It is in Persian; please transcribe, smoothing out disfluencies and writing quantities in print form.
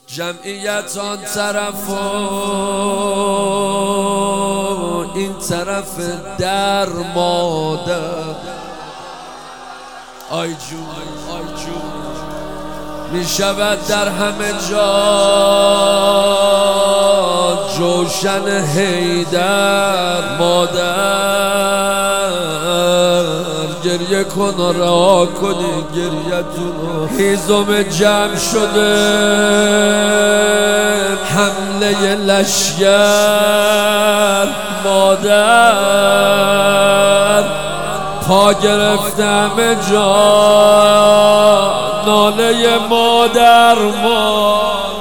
جمعیت آن طرف و این طرف در مادر. آی جون آی جون می شود در همه جا جوشن حیدر. مادر گریه کن و رها کنی گریتون. هیزم جمع شده حمله لشگر. مادر پا گرفته همه جا ناله مادر.